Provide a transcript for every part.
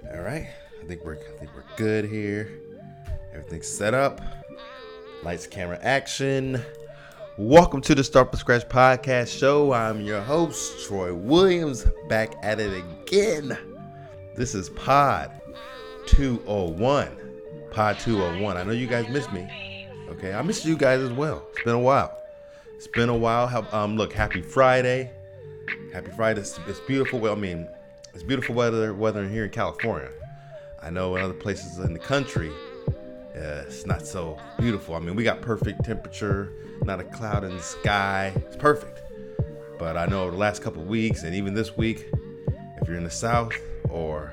All right, I think we're good here. Everything's set up. Lights, camera, action. Welcome to the Start from Scratch podcast show. I'm your host, Troy Williams, back at it again. This is Pod 201. Pod 201. I know you guys missed me. Okay, I missed you guys as well. It's been a while. Look, happy Friday. Happy Friday. It's beautiful. Well, I mean, it's beautiful weather here in California. I know in other places in the country, it's not so beautiful. I mean, we got perfect temperature, not a cloud in the sky. It's perfect. But I know the last couple of weeks and even this week, if you're in the South or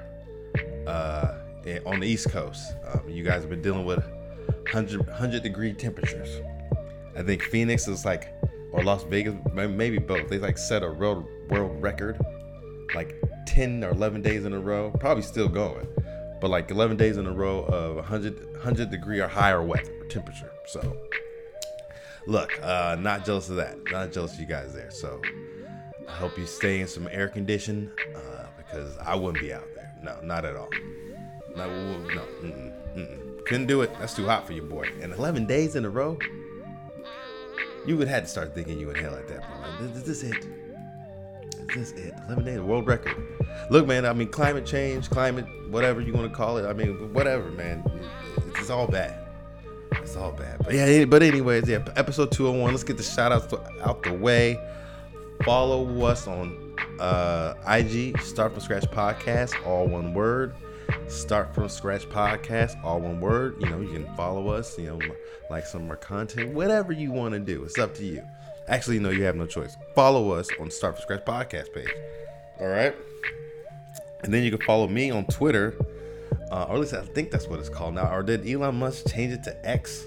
on the East Coast, you guys have been dealing with 100-degree temperatures. I think Phoenix is or Las Vegas, maybe both. They set a world record, 10 or 11 days in a row. Probably still going, but 11 days in a row of 100 degree or higher weather temperature. So, look, not jealous of that. Not jealous of you guys there. So, I hope you stay in some air condition because I wouldn't be out there. No, not at all. No. Couldn't do it. That's too hot for you, boy. And 11 days in a row. You would have to start thinking you in hell at that point. Is this it? 11 days, world record. Look, man, I mean, climate change, whatever you want to call it. I mean, whatever, man. It's all bad. It's all bad. But anyways, episode 201. Let's get the shout outs out the way. Follow us on IG, Start From Scratch Podcast, all one word. Start From Scratch Podcast, all one word. You can follow us, like some of our content, whatever you want to do. It's up to you. Actually, no, you have no choice. Follow us on Start From Scratch Podcast page. All right. And then you can follow me on Twitter, or at least I think that's what it's called now. Or did Elon Musk change it to X?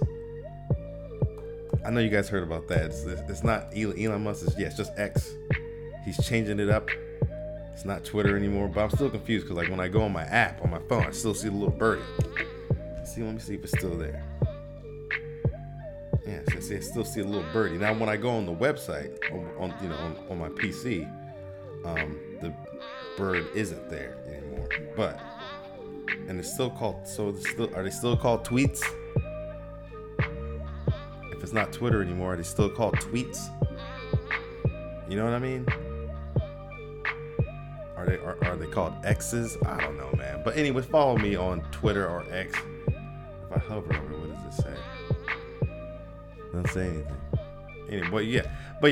I know you guys heard about that. It's not Elon Musk. It's just X. He's changing it up. It's not Twitter anymore, but I'm still confused because when I go on my app on my phone, I still see the little birdie. Let me see if it's still there. Yeah, I still see a little birdie. Now, when I go on the website on my PC, the bird isn't there anymore. And it's still called. Are they still called tweets? If it's not Twitter anymore, are they still called tweets? You know what I mean? Are they called X's? I don't know, man. But anyways, follow me on Twitter or X. If I hover over, what does it say? Doesn't say anything.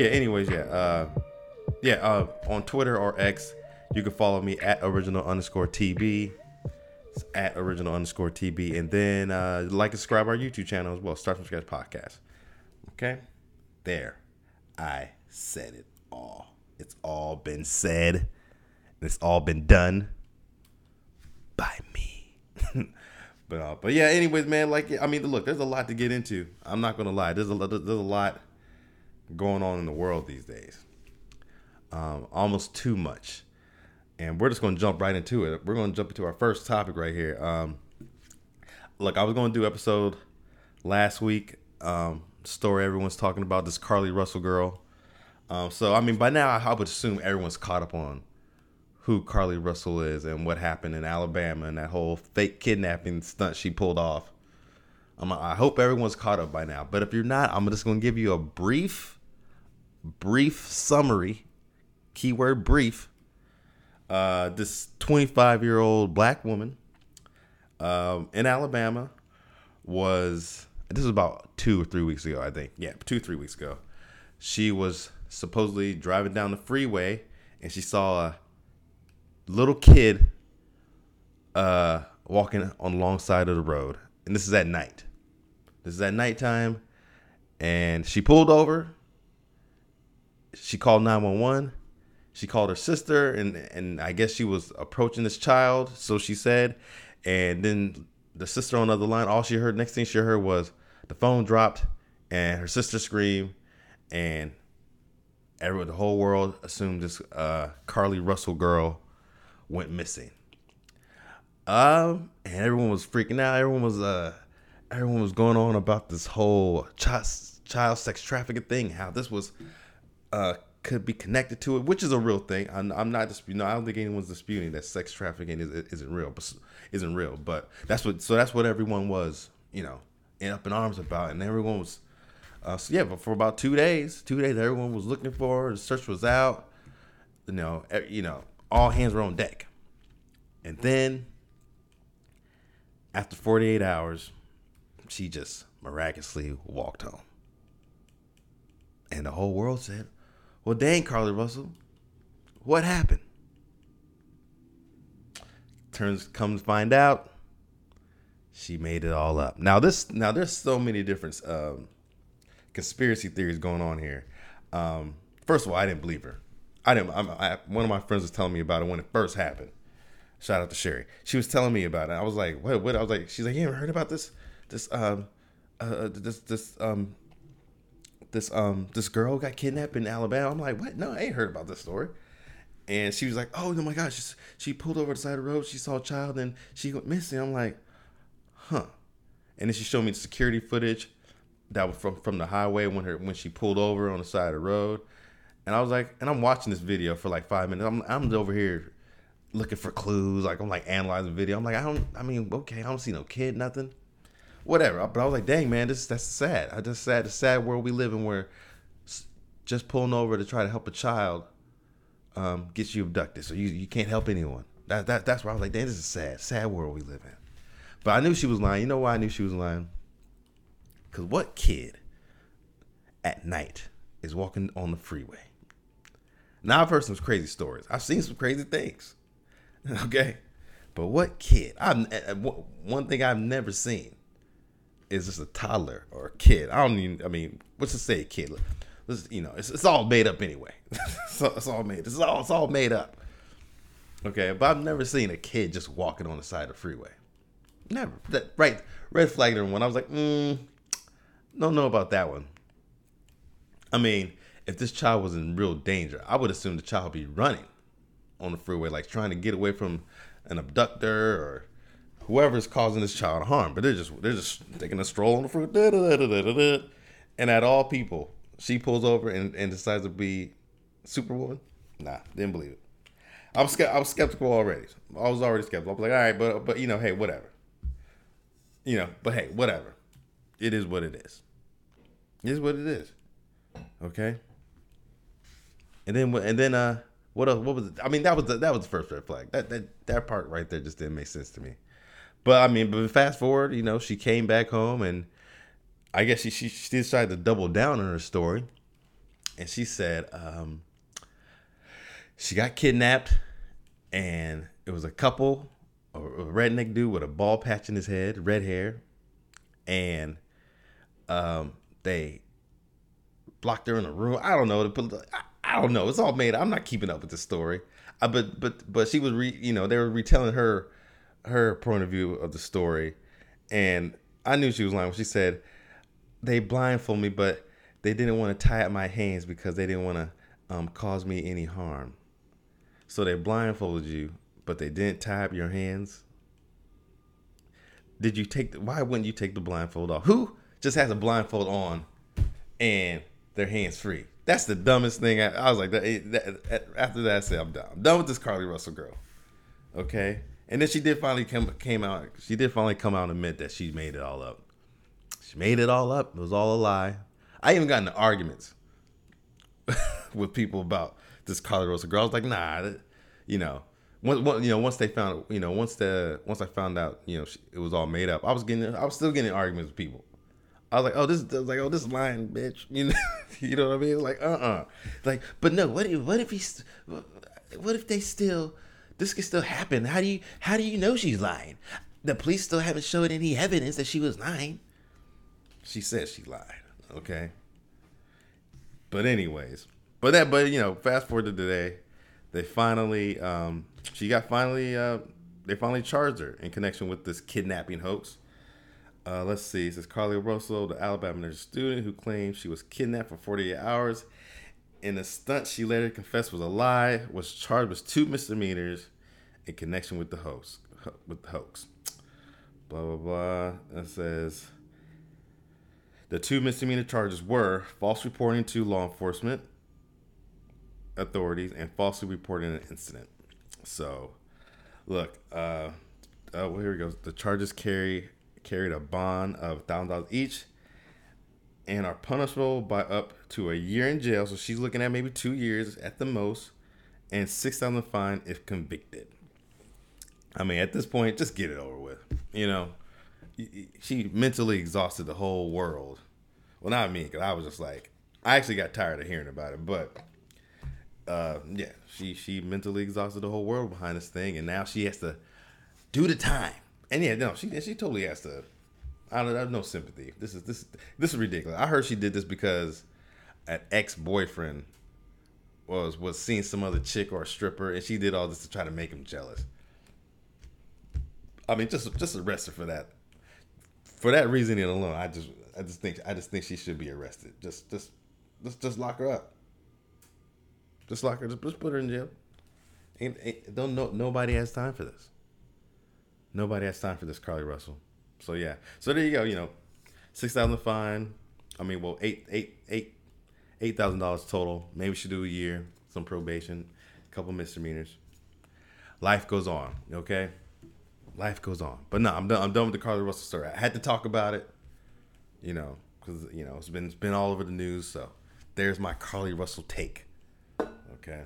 On Twitter or X, you can follow me at original_TB. It's at original_TB. And then like and subscribe our YouTube channel as well. Start From Scratch Podcast. Okay? There. I said it all. It's all been said. It's all been done by me. But yeah, anyways, man, look, there's a lot to get into. I'm not going to lie. There's a lot going on in the world these days. Almost too much. And we're just going to jump right into it. We're going to jump into our first topic right here. Look, I was going to do episode last week. Story everyone's talking about, this Carlee Russell girl. By now I would assume everyone's caught up on who Carlee Russell is and what happened in Alabama and that whole fake kidnapping stunt she pulled off. I hope everyone's caught up by now. But if you're not, I'm just going to give you a brief summary. Keyword brief. This 25-year-old black woman in Alabama this was about 2 or 3 weeks ago, I think. Yeah, 2-3 weeks ago. She was supposedly driving down the freeway and she saw a little kid walking on the long side of the road. And this is at night. This is at nighttime. And she pulled over. She called 911. She called her sister. And I guess she was approaching this child, so she said. And then the sister on the other line, next thing she heard was the phone dropped and her sister screamed. And the whole world assumed this Carlee Russell girl went missing. And everyone was freaking out. Everyone was going on about this whole child sex trafficking thing. How this was could be connected to it, which is a real thing. I'm not disputing. No, I don't think anyone's disputing that sex trafficking isn't real, but isn't real. But that's what everyone was, up in arms about, and everyone was. But for about 2 days, everyone was looking for her. The search was out. All hands were on deck. And then, after 48 hours, she just miraculously walked home. And the whole world said, well, dang, Carlee Russell, what happened? Comes to find out, she made it all up. Now there's so many different conspiracy theories going on here. First of all, I didn't believe her. One of my friends was telling me about it when it first happened. Shout out to Sherry. She was telling me about it. I was like, what? I was like, she's like, you ever heard about this girl got kidnapped in Alabama? I'm like, what? No, I ain't heard about this story. And she was like, oh my gosh, she pulled over the side of the road. She saw a child and she went missing. I'm like, huh. And then she showed me the security footage that was from the highway when she pulled over on the side of the road. And I was like, and I'm watching this video for like 5 minutes. I'm over here looking for clues. Like I'm like analyzing the video. I'm like, I don't see no kid, nothing. Whatever. But I was like, dang, man, that's sad. The sad world we live in where just pulling over to try to help a child gets you abducted. So you can't help anyone. That's where I was like, dang, this is a sad world we live in. But I knew she was lying. You know why I knew she was lying? Because what kid at night is walking on the freeway? Now, I've heard some crazy stories. I've seen some crazy things. Okay? But what kid? One thing I've never seen is just a toddler or a kid. What's to say a kid? It's all made up anyway. It's all made. It's all made up. Okay? But I've never seen a kid just walking on the side of the freeway. Never. Right. Red flag number one. I was like, don't know about that one. I mean, if this child was in real danger, I would assume the child would be running on the freeway, like trying to get away from an abductor or whoever's causing this child harm. But they're just taking a stroll on the freeway. And at all people, she pulls over and decides to be Superwoman. Nah, didn't believe it. I was skeptical already. I was already skeptical. I was like, all right, but hey, whatever. But hey, whatever. It is what it is. It is what it is. Okay. And then what else? What was it? I mean, that was the first red flag. That part right there just didn't make sense to me. But fast forward, she came back home and I guess she decided to double down on her story, and she said she got kidnapped, and it was a couple, a redneck dude with a bald patch in his head, red hair, and they blocked her in a room. I don't know. I don't know. It's all made up. I'm not keeping up with the story. But she was they were retelling her point of view of the story, and I knew she was lying when she said they blindfolded me, but they didn't want to tie up my hands because they didn't want to cause me any harm. So they blindfolded you, but they didn't tie up your hands. Why wouldn't you take the blindfold off? Who just has a blindfold on and their hands free? That's the dumbest thing. I was like, after that, I said, I'm done. I'm done with this Carlee Russell girl. Okay? And then she did finally come out. She did finally come out and admit that she made it all up. She made it all up. It was all a lie. I even got into arguments with people about this Carlee Russell girl. I was like, nah, once they found, once I found out, it was all made up. I was still getting in arguments with people. I was like, this is lying, bitch. You know what I mean? Like, like, but no. What if this could still happen? How do you know she's lying? The police still haven't showed any evidence that she was lying. She said she lied. Okay. But anyways, fast forward to today, they finally, they finally charged her in connection with this kidnapping hoax. Let's see. It says Carlee Russell, the Alabama nursing student who claimed she was kidnapped for 48 hours. In a stunt she later confessed was a lie, was charged with 2 misdemeanors in connection with the hoax. Blah, blah, blah. It says the 2 misdemeanor charges were false reporting to law enforcement, authorities and falsely reported an incident. So, look, well, here we go. The charges carried a bond of $1,000 each and are punishable by up to a year in jail. So she's looking at maybe 2 years at the most, and $6,000 fine if convicted. I mean, at this point, just get it over with. You know, she mentally exhausted the whole world. Well, not me, because I was just like, I actually got tired of hearing about it. But yeah, she mentally exhausted the whole world behind this thing, and now she has to do the time. And yeah, no, she totally has to. I have no sympathy. This is ridiculous. I heard she did this because an ex-boyfriend was seeing some other chick or a stripper, and she did all this to try to make him jealous. I mean, just arrest her for that. For that reasoning alone, I just think she should be arrested. Just lock her up. Just lock her. Just put her in jail. Nobody has time for this. Nobody has time for this, Carlee Russell. So yeah. So there you go. You know, $6,000 fine. I mean, well, $8,000 total. Maybe we should do a year, some probation, a couple misdemeanors. Life goes on. Okay. Life goes on. But no, I'm done with the Carlee Russell story. I had to talk about it. You know, because it's been all over the news. So there's my Carlee Russell take. Okay.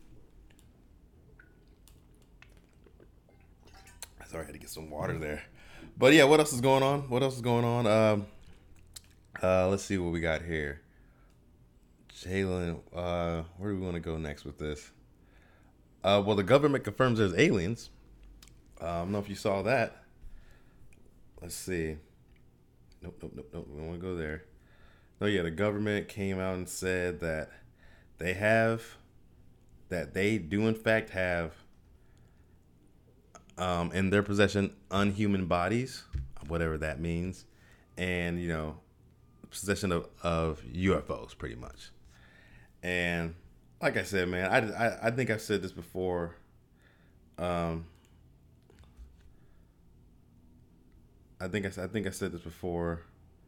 Sorry, I had to get some water there. But yeah, what else is going on? Let's see what we got here. Jalen, where do we want to go next with this? Well, the government confirms there's aliens. I don't know if you saw that. Let's see. Nope. We don't want to go there. No, yeah, the government came out and said that they do in fact have in their possession unhuman bodies, whatever that means, and possession of UFOs, pretty much. And like I said, man, I think I've said this before. I think I said this before.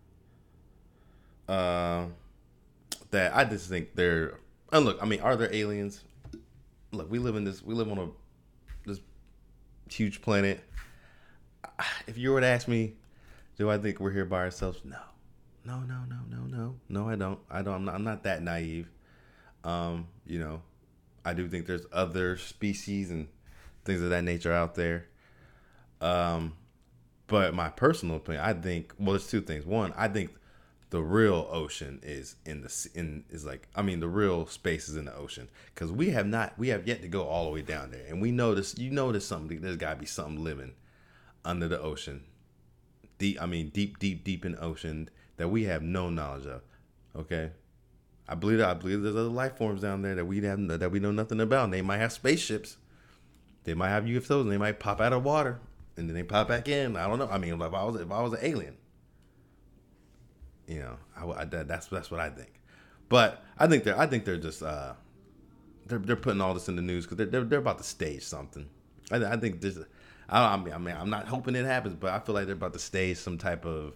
That I just think they're. And look, I mean, are there aliens? Look, we live on this huge planet. If you were to ask me, do I think we're here by ourselves? No, I don't. I'm not that naive. I do think there's other species and things of that nature out there. But my personal opinion, I think, well, there's two things. One, I think the real ocean is the real space is in the ocean, because we have yet to go all the way down there, and we notice, there's got to be something living under the ocean, deep in the ocean that we have no knowledge of. Okay, I believe there's other life forms down there that we know nothing about. And they might have spaceships, they might have UFOs, and they might pop out of water and then they pop back in. I don't know. I mean, if I was an alien. That's what I think. But I think they're just they're putting all this in the news because they're about to stage something. I think there's. I mean, I'm not hoping it happens, but I feel like they're about to stage some type of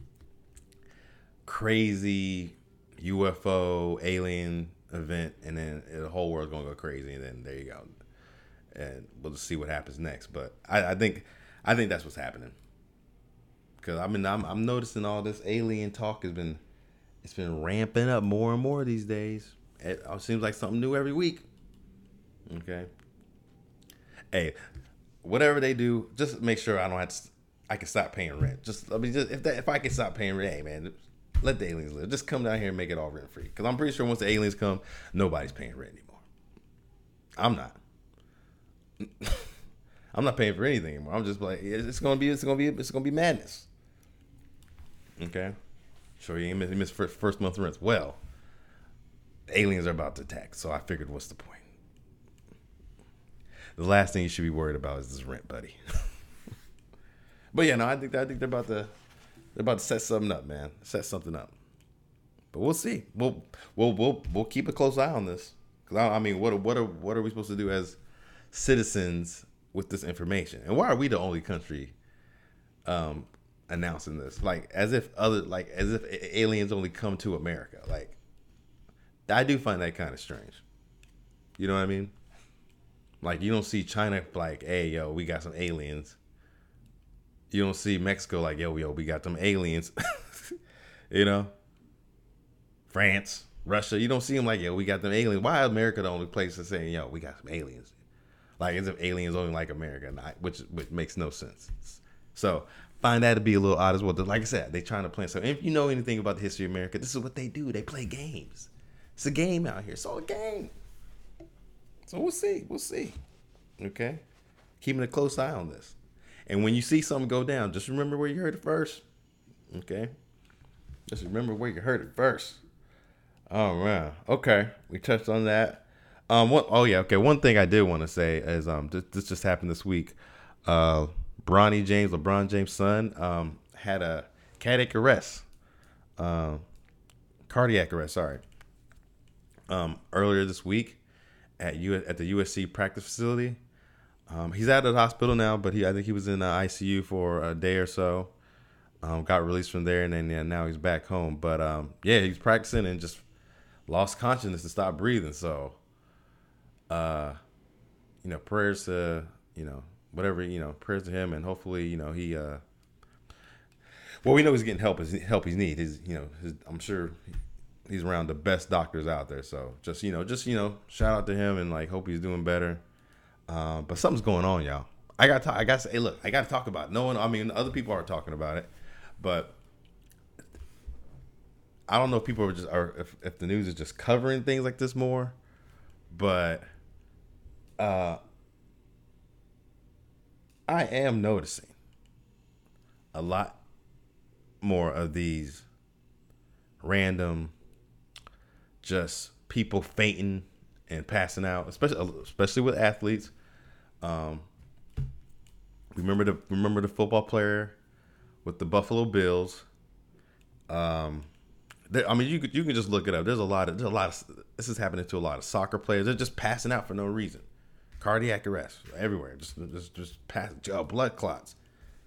crazy UFO alien event, and then the whole world's gonna go crazy, and then there you go, and we'll just see what happens next. But I think that's what's happening. Because I'm noticing all this alien talk it's been ramping up more and more these days. It seems like something new every week. Okay. Hey, whatever they do, just make sure I can stop paying rent. If I can stop paying rent, hey man, let the aliens live. Just come down here and make it all rent free. Because I'm pretty sure once the aliens come, nobody's paying rent anymore. I'm not. I'm not paying for anything anymore. I'm just like, it's gonna be madness. Okay, sure, you missed first month rents. Well, aliens are about to attack, so I figured, what's the point? The last thing you should be worried about is this rent, buddy. But yeah, no, I think they're about to set something up, man. Set something up. But we'll see. We'll keep a close eye on this, because I mean, what are we supposed to do as citizens with this information? And why are we the only country announcing this? As if aliens only come to America. I do find that kind of strange. You know what I mean? Like, you don't see China like, hey, yo, we got some aliens. You don't see Mexico like, yo, we got them aliens. You know? France, Russia, you don't see them like, yo, we got them aliens. Why is America the only place that's saying, yo, we got some aliens? Like, as if aliens only like America, which makes no sense. So, find that to be a little odd as well. Like I said, they trying to play. So, if you know anything about the history of America, this is what they do. They play games. It's a game out here. It's all a game. So, we'll see. We'll see. Okay? Keeping a close eye on this. And when you see something go down, just remember where you heard it first. Okay? Just remember where you heard it first. Oh, man. Okay. We touched on that. One thing I did want to say is this just happened this week. LeBron James' son, had a cardiac arrest. Sorry. Earlier this week at the USC practice facility. He's out of the hospital now, but I think he was in the ICU for a day or so. Got released from there, and then now he's back home. But he's practicing and just lost consciousness and stopped breathing. So, prayers to prayers to him, and hopefully, he. Well, we know he's getting help he needs. I'm sure he's around the best doctors out there. So just shout out to him and like hope he's doing better. But something's going on, y'all. I got to say, hey, look, I got to talk about it. Other people are talking about it, but I don't know if people if the news is just covering things like this more, but I am noticing a lot more of these random just people fainting and passing out, especially with athletes. Remember the football player with the Buffalo Bills. You can just look it up. There's a lot of this is happening to a lot of soccer players. They're just passing out for no reason. Cardiac arrest everywhere. Just pass blood clots.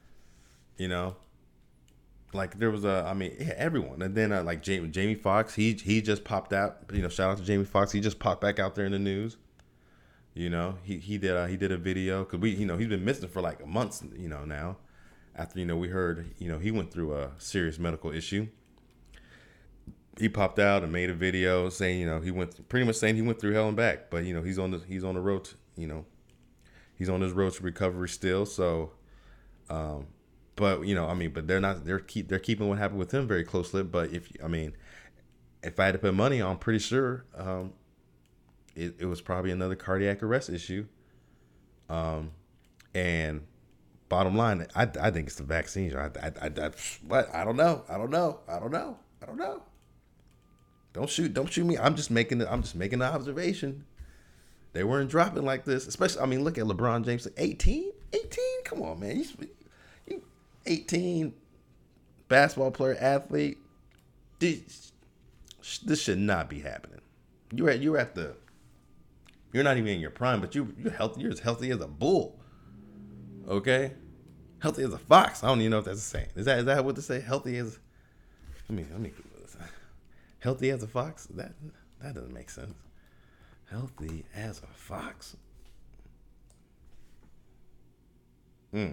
Like there was everyone. And then like Jamie Foxx, he just popped out. Shout out to Jamie Foxx. He just popped back out there in the news. He did a video because he's been missing for like a month now. After we heard he went through a serious medical issue. He popped out and made a video saying he went through hell and back, but he's on the road to, he's on his road to recovery still. So, but they're keeping what happened with him very closely. But if I had to put money on, I'm pretty sure it was probably another cardiac arrest issue. And bottom line, I think it's the vaccine. I don't know. Don't shoot me. I'm just making the observation. They weren't dropping like this. Especially, look at LeBron James. 18? Come on, man. You 18, basketball player, athlete. This should not be happening. You're not even in your prime, but you're healthy. You're as healthy as a bull. Okay? Healthy as a fox. I don't even know if that's the same. Is that what to say? Healthy as... Let me healthy as a fox? That doesn't make sense. Healthy as a fox. No,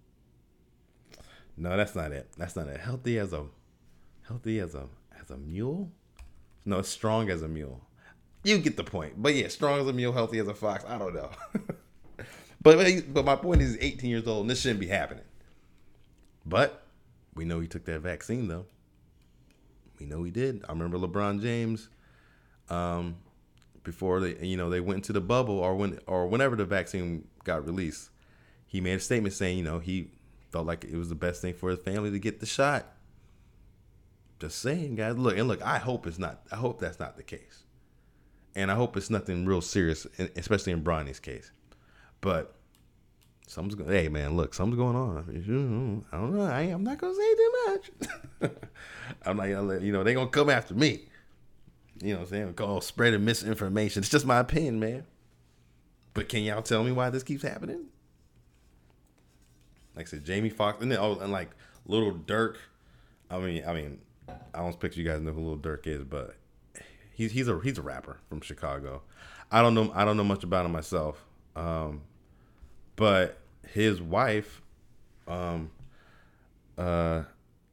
that's not it. Healthy as a mule? No, it's strong as a mule. You get the point. But yeah, strong as a mule, healthy as a fox. I don't know. But my point is, he's 18 years old, and this shouldn't be happening. But we know he took that vaccine, though. We know he did. I remember LeBron James, before they went into the bubble, or whenever the vaccine got released, he made a statement saying, he felt like it was the best thing for his family to get the shot. Just saying, guys. Look. I hope that's not the case, and I hope it's nothing real serious, especially in Bronny's case. But something's going on. I don't know. I'm not gonna say too much. I'm not gonna let they're gonna come after me. You know what I'm saying? Call spreading misinformation. It's just my opinion, man. But can y'all tell me why this keeps happening? Like I said, Jamie Foxx, and like Little Durk. I don't expect you guys to know who Little Durk is, but He's a rapper from Chicago. I don't know much about him myself. But his wife, um, uh,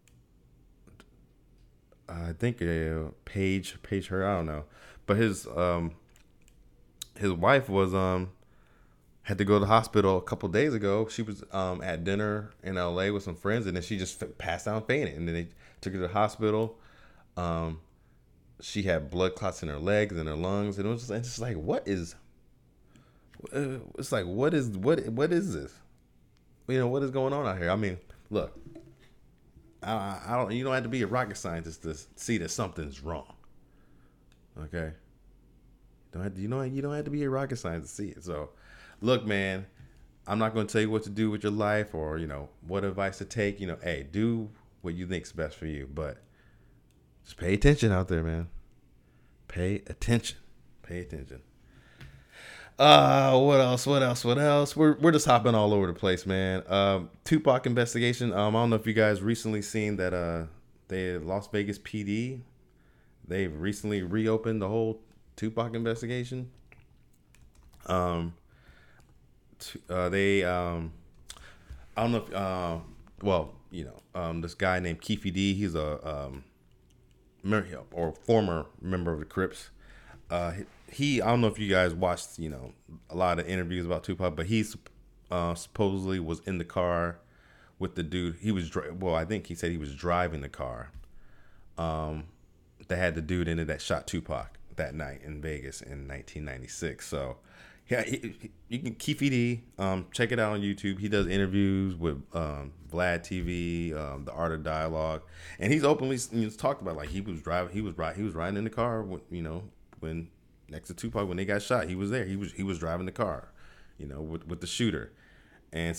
I think Paige her. I don't know, but his wife was had to go to the hospital a couple days ago. She was at dinner in L.A. with some friends, and then she just passed out and fainted. And then they took her to the hospital. Um, she had blood clots in her legs and her lungs, and it's just like, what is? It's like, what is this? What is going on out here? I mean, look, I don't. You don't have to be a rocket scientist to see that something's wrong. Okay, you don't have to be a rocket scientist to see it. So, look, man, I'm not going to tell you what to do with your life or what advice to take. Hey, do what you think's best for you, but just pay attention out there, man. Pay attention. Pay attention. What else? What else? What else? We're just hopping all over the place, man. Tupac investigation. I don't know if you guys recently seen that. The Las Vegas PD, they've recently reopened the whole Tupac investigation. They I don't know if this guy named Keefe D. He's a or former member of the Crips. I don't know if you guys watched, a lot of interviews about Tupac, but he supposedly was in the car with the dude. I think he said he was driving the car that had the dude in it that shot Tupac that night in Vegas in 1996. So, yeah, you can Keefe D. Check it out on YouTube. He does interviews with Vlad TV, The Art of Dialogue, and he's openly talked about like he was riding in the car when next to Tupac when they got shot. He was there. He was driving the car, with the shooter. And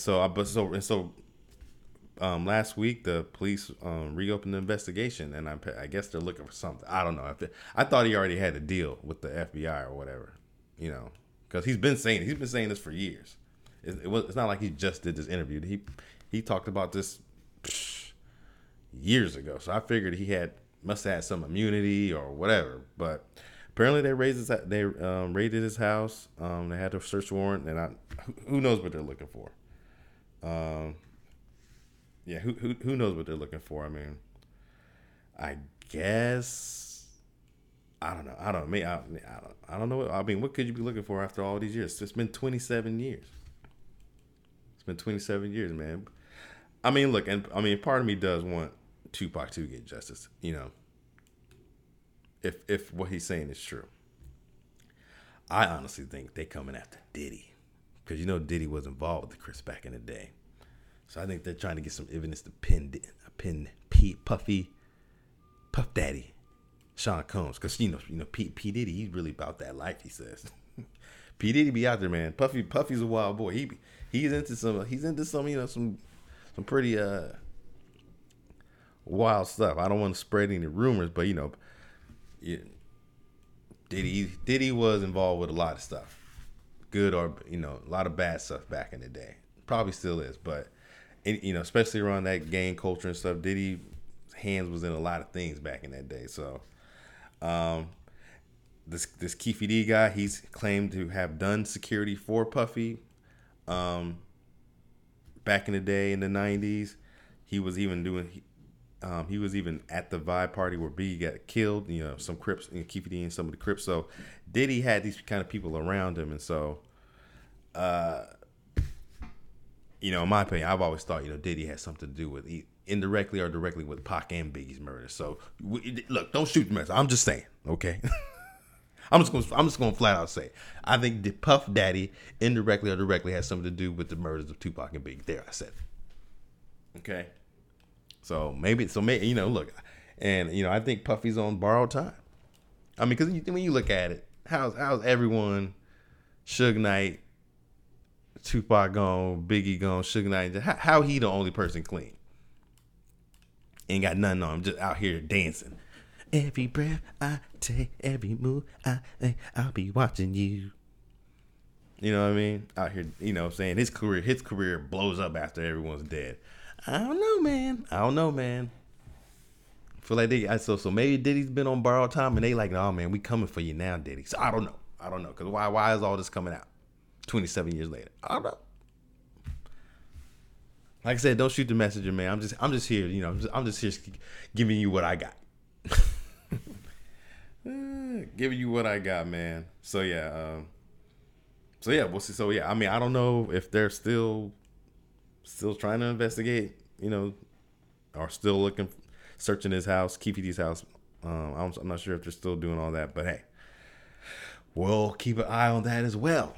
last week the police reopened the investigation, and I guess they're looking for something. I don't know. I thought he already had a deal with the FBI or whatever, because he's been saying this for years. It's not like he just did this interview. He talked about this years ago. So I figured he must have had some immunity or whatever, but. Apparently, they raided his house. They had a search warrant, and who knows what they're looking for? Who knows what they're looking for? I mean, I guess I don't know. I don't know. I mean, what could you be looking for after all these years? It's been 27 years. It's been 27 years, man. I mean, look, and part of me does want Tupac to get justice. If what he's saying is true. I honestly think they coming after Diddy. Because Diddy was involved with the Crips back in the day. So I think they're trying to get some evidence to pin Puff Daddy, Sean Combs. Because, P. Diddy, he's really about that life, he says. P. Diddy be out there, man. Puffy's a wild boy. He's into some pretty wild stuff. I don't want to spread any rumors, but, yeah, Diddy was involved with a lot of stuff, good or a lot of bad stuff back in the day. Probably still is, but especially around that gang culture and stuff. Diddy's hands was in a lot of things back in that day. So, this Keefe D guy, he's claimed to have done security for Puffy, back in the day in the 90s. He was even at the Vibe party where Biggie got killed. Some Crips, Keefe D and some of the Crips. So Diddy had these kind of people around him, and so, in my opinion, I've always thought Diddy had something to do with indirectly or directly with Pac and Biggie's murder. So look, don't shoot the messenger. I'm just saying, okay. I'm just going to flat out say, I think the Puff Daddy indirectly or directly has something to do with the murders of Tupac and Biggie. There, I said it. Okay. So maybe, look, and I think Puffy's on borrowed time. I mean, because when you look at it, how's everyone, Suge Knight, Tupac gone, Biggie gone, Suge Knight, how he the only person clean? Ain't got nothing on him, just out here dancing. Every breath I take, every move I make, I'll be watching you. You know what I mean? Out here, saying his career blows up after everyone's dead. I don't know, man. Feel like so maybe Diddy's been on borrowed time, and they like, no man, we coming for you now, Diddy. So I don't know, because why is all this coming out 27 years later? I don't know. Like I said, don't shoot the messenger, man. I'm just here, I'm just here giving you what I got. Giving you what I got, man. So yeah, we'll see. So yeah, I mean, I don't know if they're still trying to investigate, or still searching his house, Keefe's house. I'm not sure if they're still doing all that, but hey, we'll keep an eye on that as well.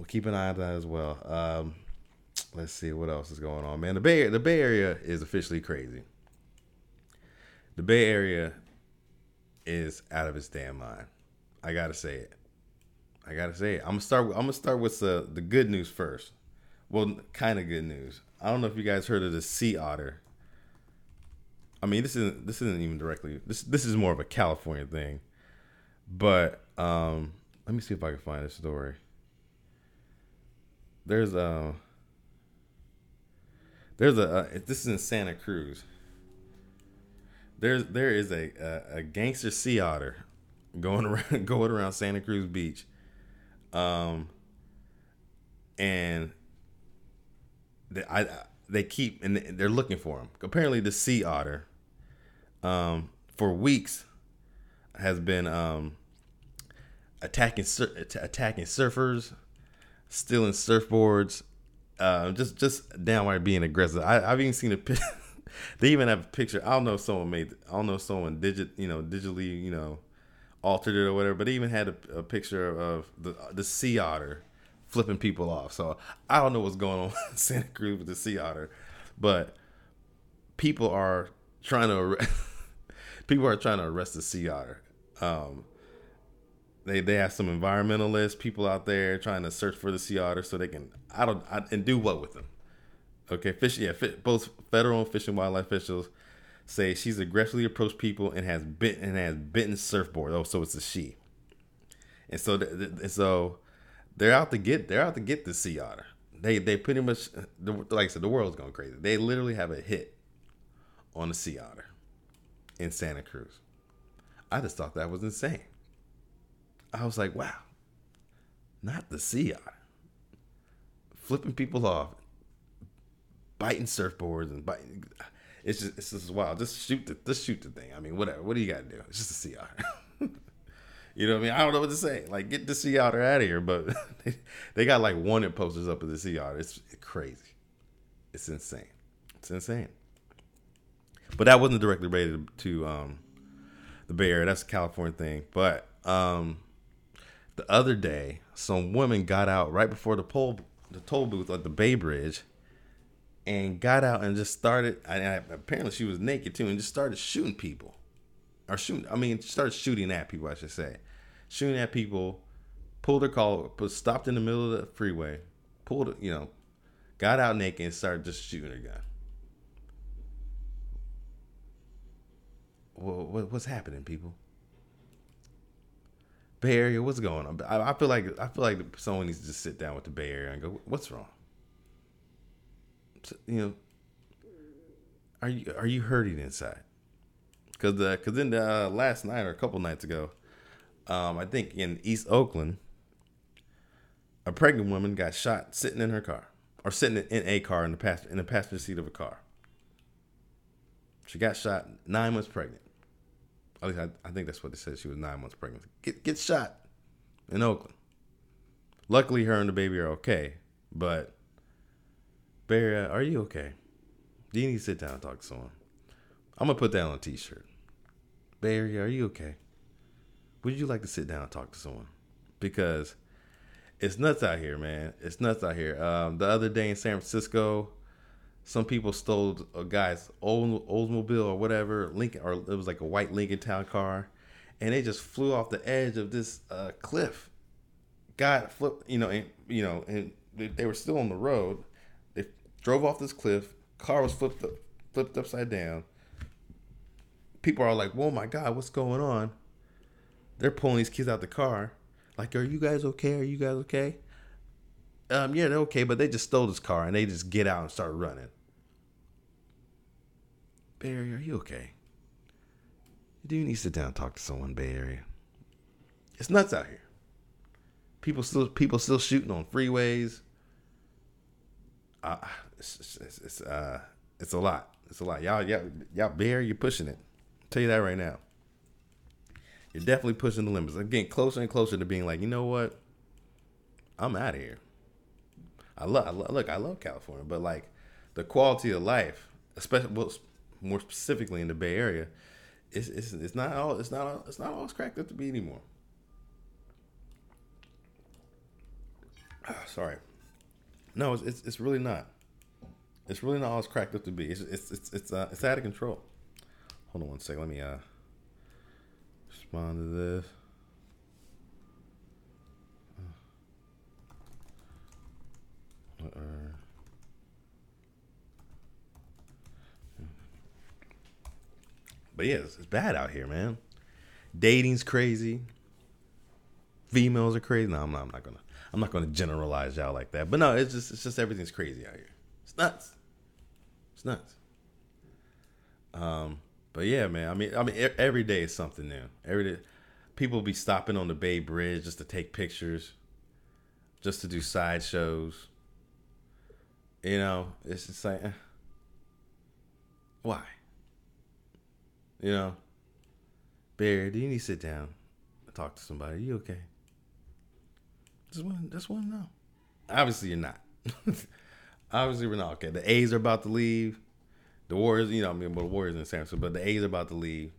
Let's see what else is going on, man. The Bay Area is officially crazy. The Bay Area is out of its damn mind. I gotta say it. I'm gonna start with the good news first. Well, kind of good news. I don't know if you guys heard of the sea otter. I mean, this isn't even directly. This is more of a California thing. But let me see if I can find a story. This is in Santa Cruz. There is a gangster sea otter going around Santa Cruz Beach, and they're looking for him. Apparently, the sea otter, for weeks, has been attacking surfers, stealing surfboards, just downright being aggressive. I've even seen a picture. They even have a picture. I don't know if someone digitally, altered it or whatever. But they even had a picture of the sea otter flipping people off. So I don't know what's going on in Santa Cruz with the sea otter, but people are trying to arrest the sea otter. They have some environmentalists, people out there trying to search for the sea otter so they can and do what with them. Okay, both federal and Fish and Wildlife officials say she's aggressively approached people and has bitten surfboard. Oh, so it's a she. And so they're out to get the sea otter. They pretty much, like I said, the world's going crazy. They literally have a hit on the sea otter in Santa Cruz. I just thought that was insane. I was like, wow, not the sea otter. Flipping people off, biting surfboards and biting. It's just wild. Just shoot the thing. I mean, whatever. What do you got to do? It's just a sea otter. You know what I mean? I don't know what to say. Like, get the sea otter out of here. But they got like wanted posters up of the sea otter. It's crazy. It's insane. But that wasn't directly related to the Bay Area. That's a California thing. But the other day, some women got out right before the toll booth at the Bay Bridge, and got out and just started. Apparently, she was naked too, and just started shooting people, started shooting at people. I should say, shooting at people. Pulled her car, stopped in the middle of the freeway, got out naked and started just shooting her gun. Well, what's happening, people? Bay Area, what's going on? I feel like someone needs to just sit down with the Bay Area and go, what's wrong? Are you hurting inside? Because then last night or a couple nights ago, I think in East Oakland, a pregnant woman got shot sitting in her car, or sitting in a car in the passenger seat of a car. She got shot, 9 months pregnant. At least I think that's what they said. She was 9 months pregnant. Get shot in Oakland. Luckily, her and the baby are okay. But, Bay Area, are you okay? Do you need to sit down and talk to someone? I'm going to put that on a t-shirt. Bay Area, are you okay? Would you like to sit down and talk to someone? Because it's nuts out here, man. It's nuts out here. The other day in San Francisco, some people stole a guy's Oldsmobile or whatever, Lincoln, or it was like a white Lincoln Town car, and they just flew off the edge of this cliff. Guy flipped, and they were still on the road. They drove off this cliff. Car was flipped upside down. People are like, "Whoa, my God, what's going on?" They're pulling these kids out the car. Like, "Are you guys okay? Are you guys okay?" Yeah, they're okay, but they just stole this car and they just get out and start running. Barry, are you okay? Do you need to sit down and talk to someone, Bay Area? It's nuts out here. People still shooting on freeways. Uh, it's a lot. It's a lot. Y'all Bay Area, you're pushing it. I'll tell you that right now. You're definitely pushing the limits. I'm getting closer and closer to being like, you know what? I'm out of here. I love California, but like the quality of life, especially more specifically in the Bay Area, it's not all it's cracked up to be anymore. Sorry, no, it's really not. It's really not all it's cracked up to be. It's out of control. Hold on one second. Let me respond to this. But yeah, it's bad out here, man. Dating's crazy. Females are crazy. No, I'm not gonna generalize y'all like that. But no, it's just everything's crazy out here. It's nuts. It's nuts. But yeah, man. Every day is something new. Every day, people be stopping on the Bay Bridge just to take pictures, just to do sideshows. It's just like, why? Barry, do you need to sit down and talk to somebody? Are you okay? Just want to know. Obviously, you're not. Obviously, we're not okay. The A's are about to leave. The Warriors, the Warriors in San Francisco, but the A's are about to leave.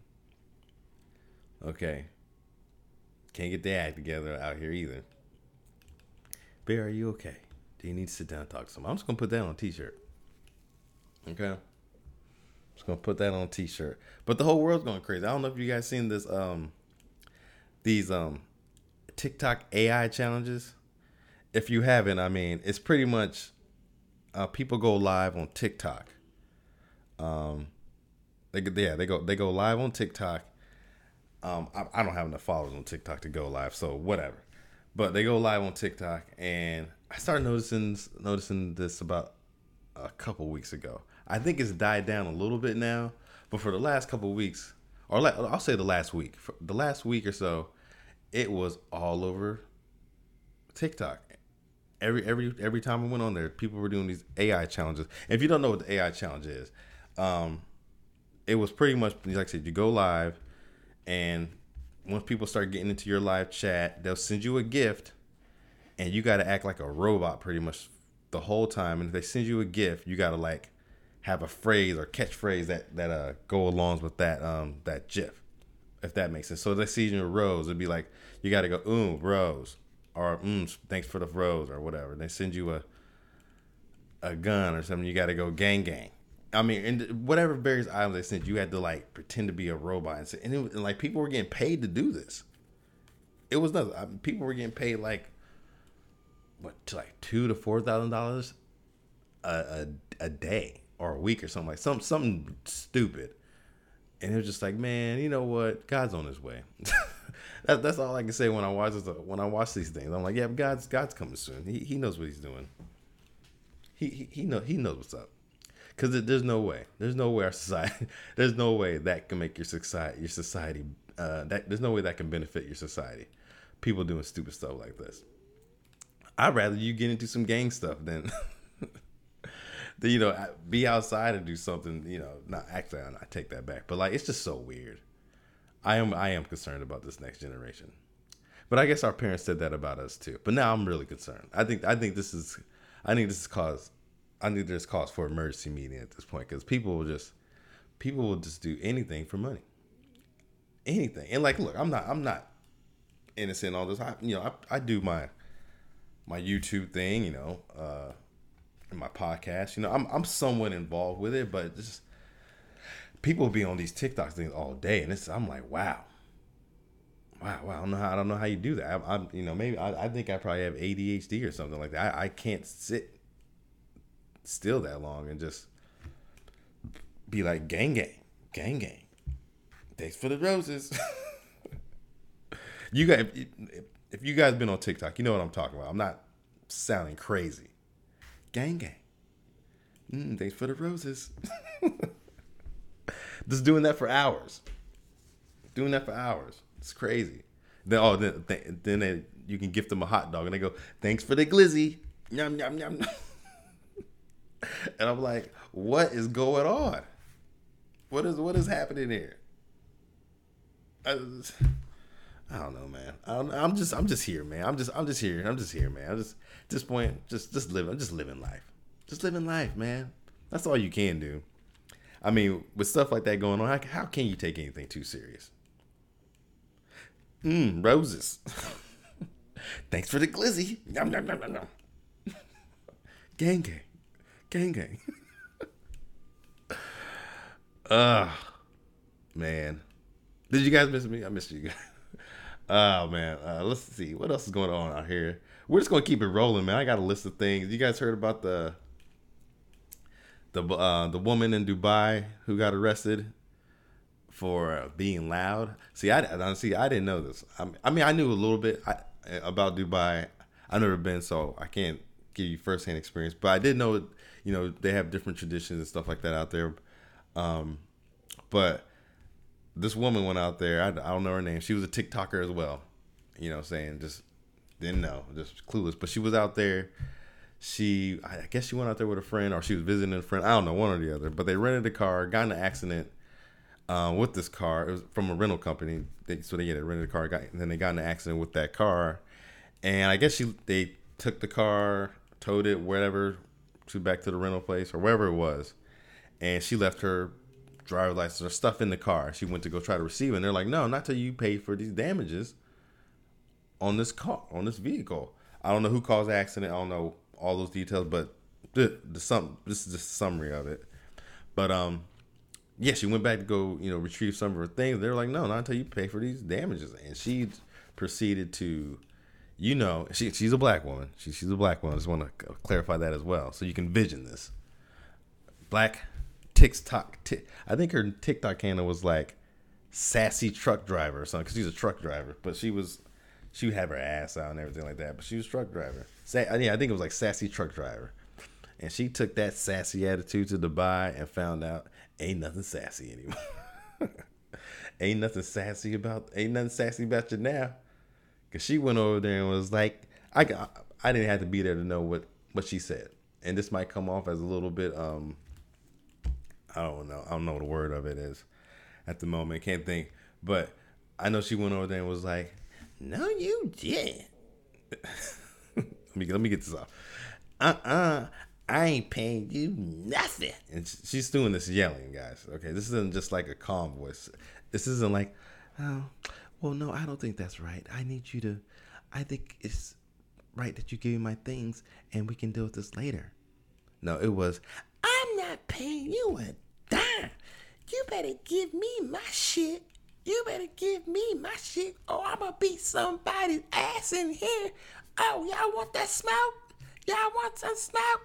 Okay. Can't get their act together out here either. Barry, are you okay? Do you need to sit down and talk to somebody? I'm just going to put that on a t-shirt. Okay? Just going to put that on a t-shirt. But the whole world's going crazy. I don't know if you guys seen this, these TikTok AI challenges. If you haven't, it's pretty much people go live on TikTok. They go live on TikTok. I don't have enough followers on TikTok to go live, so whatever. But they go live on TikTok, and I started noticing this about a couple weeks ago. I think it's died down a little bit now, but for the last couple weeks, I'll say the last week, for the last week or so, it was all over TikTok. Every time I went on there, people were doing these AI challenges. And if you don't know what the AI challenge is, it was pretty much like I said, you go live, and once people start getting into your live chat, they'll send you a gift, and you got to act like a robot pretty much the whole time. And if they send you a gift, you got to like have a phrase or catchphrase that go along with that GIF, if that makes sense. So if they see you a rose, it'd be like you got to go rose, or thanks for the rose, or whatever. They send you a gun or something, you got to go gang gang. And whatever various items they sent, you had to like pretend to be a robot, and like people were getting paid to do this. It was nuts. People were getting paid like $2,000 to $4,000 a day or a week or something, like something stupid. And it was just like, man, you know what? God's on his way. That's all I can say when I watch these things. I'm like, yeah, God's coming soon. He knows what he's doing. He knows what's up. Because there's no way our society, there's no way that can make your society, there's no way that can benefit your society. People doing stupid stuff like this. I'd rather you get into some gang stuff than, be outside and do something, not actually, I take that back. But like, it's just so weird. I am concerned about this next generation. But I guess our parents said that about us too. But now I'm really concerned. I think there's cause for emergency meeting at this point, because people will just do anything for money, anything. And like, look, I'm not innocent in all this. I do my YouTube thing, and my podcast. I'm somewhat involved with it, but just people be on these TikTok things all day, and I'm like, wow. I don't know how you do that. Maybe I think I probably have ADHD or something like that. I can't sit still that long and just be like gang gang. Thanks for the roses. You guys, if you guys been on TikTok, you know what I'm talking about. I'm not sounding crazy. Gang gang. Thanks for the roses. Just doing that for hours. doing that for hours. It's crazy. Then you can gift them a hot dog, and they go, "Thanks for the glizzy." Yum yum yum. And I'm like, what is going on? What is happening here? I don't know, man. I'm just here, man. I'm just here, man. I'm just at this point, just living. I'm just living life. Just living life, man. That's all you can do. I mean, with stuff like that going on, how can you take anything too serious? Roses. Thanks for the glizzy. Yum, yum, yum, yum, yum. Gang, gang. Gang, gang. Man. Did you guys miss me? I missed you guys. Oh, man. Let's see. What else is going on out here? We're just going to keep it rolling, man. I got a list of things. You guys heard about the woman in Dubai who got arrested for being loud? See, I didn't know this. I mean, I knew a little bit about Dubai. I've never been, so I can't give you firsthand experience. But I did know, they have different traditions and stuff like that out there. But this woman went out there. I don't know her name. She was a TikToker as well. Saying just didn't know, just clueless. But she was out there. I guess she went out there with a friend, or she was visiting a friend. I don't know, one or the other. But they rented a car, got in an accident with this car. It was from a rental company. They rented a car, and then they got in an accident with that car. And I guess they took the car, towed it wherever, back to the rental place or wherever it was. And she left her driver's license or stuff in the car. She went to go try to receive it. And they're like, no, not till you pay for these damages on this car, on this vehicle. I don't know who caused the accident. I don't know all those details, but this is just a summary of it. But yeah, she went back to go, retrieve some of her things. They're like, no, not until you pay for these damages. And she proceeded to, she's a black woman. She's a black woman. I just want to clarify that as well, so you can vision this. Black TikTok. I think her TikTok handle was like sassy truck driver or something, because she's a truck driver. But she would have her ass out and everything like that. But she was a truck driver. I think it was like sassy truck driver. And she took that sassy attitude to Dubai and found out ain't nothing sassy anymore. ain't nothing sassy about you now. Because she went over there and was like, I didn't have to be there to know what she said. And this might come off as a little bit, I don't know what the word of it is at the moment. Can't think. But I know she went over there and was like, no, you didn't. Let me get this off. I ain't paying you nothing. And she's doing this yelling, guys. Okay, this isn't just like a calm voice. This isn't like, oh, well, no, I don't think that's right. I think it's right that you give me my things and we can deal with this later. No, it was, I'm not paying you a dime. You better give me my shit. Or I'm going to beat somebody's ass in here. Oh, y'all want that smoke? Y'all want some smoke?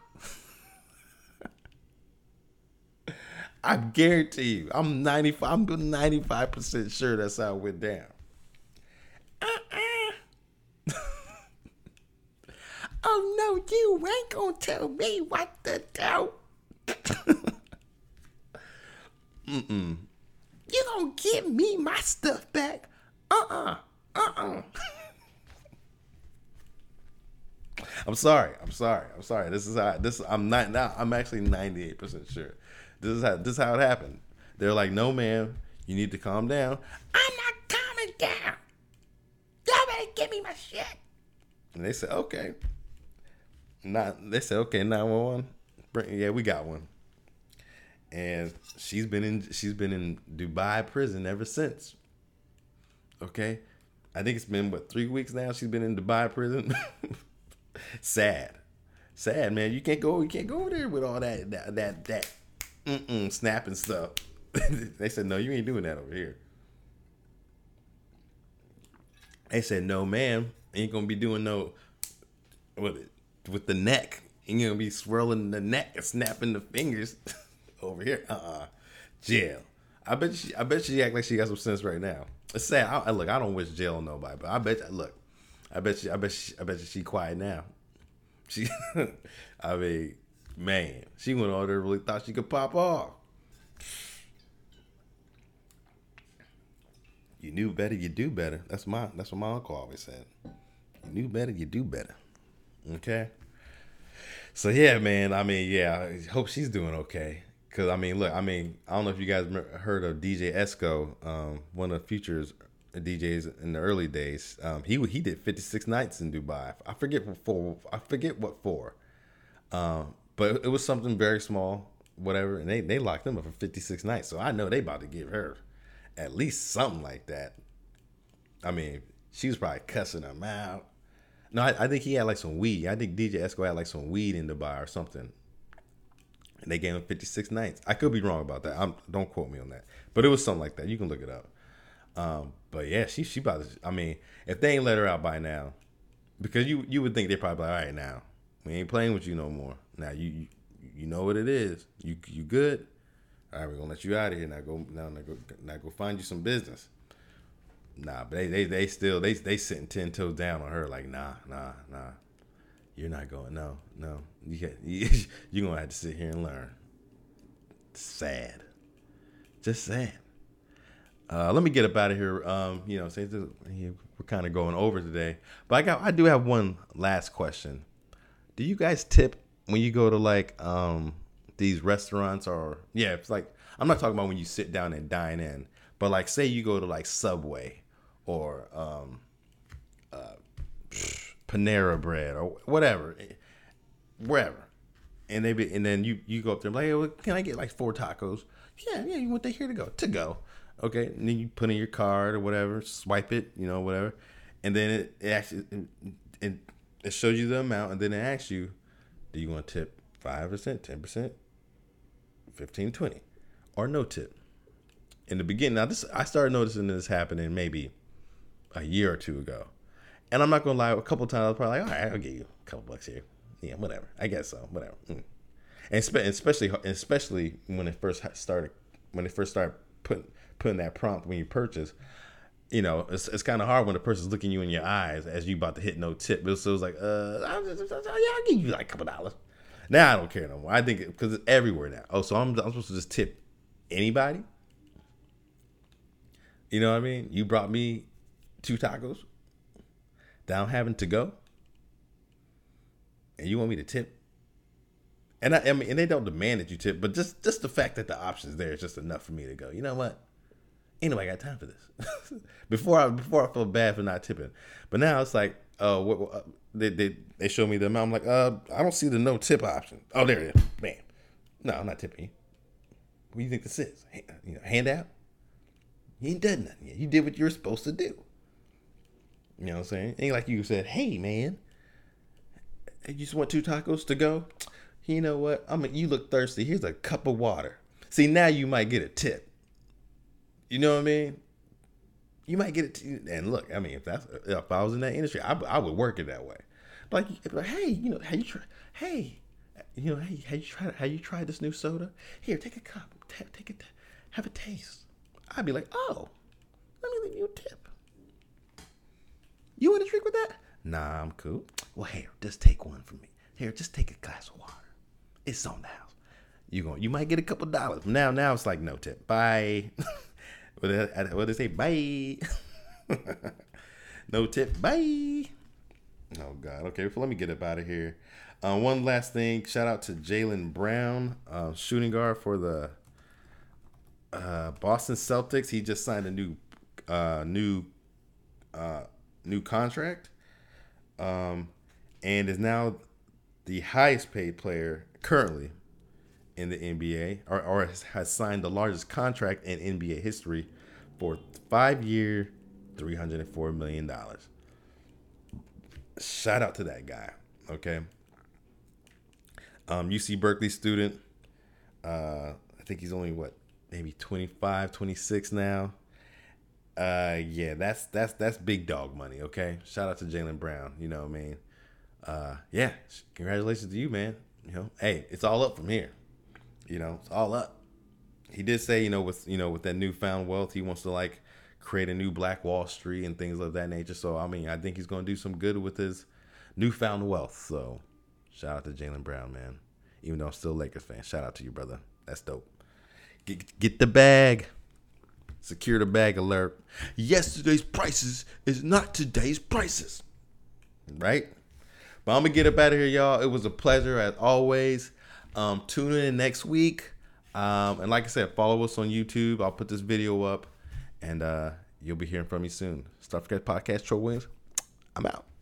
I guarantee you, I'm 95% sure that's how it went down. Oh, no, you ain't going to tell me what to do. You gonna give me my stuff back? I'm sorry. I'm actually 98% sure. This is how it happened. They're like, no, man, you need to calm down. I'm not calming down. Y'all better give me my shit. And they said, okay. They said, okay, 911. Yeah, we got one. And she's been in Dubai prison ever since. Okay, I think it's been 3 weeks now. She's been in Dubai prison. Sad, man. You can't go over there with all that snapping stuff. They said, no, you ain't doing that over here. They said, no, ma'am, ain't gonna be doing no with the neck. Ain't gonna be swirling the neck and snapping the fingers. Over here, jail. I bet she act like she got some sense right now. It's sad. I don't wish jail on nobody, but I bet you she quiet now. She, I mean, man, she went over there and really thought she could pop off. You knew better, you do better. That's what my uncle always said. You knew better, you do better. Okay. So yeah, man. I mean, yeah. I hope she's doing okay. Cause I mean, look. I mean, I don't know if you guys heard of DJ Esco, one of Future's DJs in the early days. He did 56 nights in Dubai. I forget what for. But it was something very small, whatever. And they locked him up for 56 nights. So I know they about to give her at least something like that. I mean, she was probably cussing him out. No, I think he had like some weed. I think DJ Esco had like some weed in Dubai or something. And they gave him 56 nights. I could be wrong about that. Don't quote me on that. But it was something like that. You can look it up. But yeah, she about to, I mean, if they ain't let her out by now, because you would think they probably like, all right, now we ain't playing with you no more. Now you know what it is. You good? All right, we're gonna let you out of here. Now go find you some business. Nah, but they still sitting 10 toes down on her like nah. You're not going. No. You're gonna have to sit here and learn. Sad. Just sad. Let me get up out of here. Since we're kind of going over today, but I do have one last question. Do you guys tip when you go to like these restaurants or it's like I'm not talking about when you sit down and dine in, but like say you go to like Subway or Panera Bread or whatever, wherever, and then you go up there like, hey, well, can I get like 4 tacos? Yeah, you want they here to go. Okay, and then you put in your card or whatever, swipe it, whatever, and then it actually it shows you the amount, and then it asks you, do you want to tip 5%, 10%, 15, 20, or no tip? In the beginning, now I started noticing this happening maybe a year or two ago, and I'm not gonna lie, a couple of times I was probably like, all right, I'll give you a couple bucks here, yeah, whatever, I guess so, whatever. And especially when it first started putting that prompt when you purchase, it's kind of hard when the person's looking you in your eyes as you about to hit no tip. But so it was like, I'll give you like a couple dollars. Now I don't care no more. I think because it's everywhere now. Oh, so I'm supposed to just tip anybody? You know what I mean? You brought me 2 tacos that I'm having to go, and you want me to tip? And I mean, and they don't demand that you tip, but just the fact that the option's there is just enough for me to go, you know what? Ain't nobody got time for this. before I felt bad for not tipping, but now it's like, they show me the amount. I'm like, I don't see the no tip option. Oh, there it is. Bam. No, I'm not tipping you. What do you think this is? Handout? You ain't done nothing yet. You did what you were supposed to do. You know what I'm saying? Ain't like you said, hey man, you just want 2 tacos to go? You know what? You look thirsty. Here's a cup of water. See, now you might get a tip. You know what I mean? You might get it. And look, I mean, if I was in that industry, I would work it that way. Like hey, have you tried? Hey, have you tried this new soda? Here, take a cup. Take it. Have a taste. I'd be like, oh, let me leave you a tip. You want to drink with that? Nah, I'm cool. Well, here, just take one from me. Here, just take a glass of water. It's on the house. You might get a couple dollars. Now it's like no tip. Bye. What they say? Bye. No tip. Bye. Oh God. Okay. So let me get up out of here. One last thing. Shout out to Jaylen Brown, shooting guard for the Boston Celtics. He just signed a new contract, and is now the highest paid player currently in the NBA, or has signed the largest contract in NBA history for 5-year, $304 million. Shout out to that guy. Okay. UC Berkeley student. I think he's only maybe 25, 26 now. Yeah, that's big dog money. Okay. Shout out to Jaylen Brown. You know what I mean? Yeah, congratulations to you, man. Hey, it's all up from here. It's all up. He did say, with that newfound wealth, he wants to create a new Black Wall Street and things of that nature. So, I mean, I think he's going to do some good with his newfound wealth. So, shout out to Jaylen Brown, man. Even though I'm still a Lakers fan, shout out to you, brother. That's dope. Get the bag. Secure the bag alert. Yesterday's prices is not today's prices. Right? But I'm going to get up out of here, y'all. It was a pleasure as always. Tune in next week. And like I said, follow us on YouTube. I'll put this video up. And you'll be hearing from me soon. Start Forget Podcast, Troy Williams. I'm out.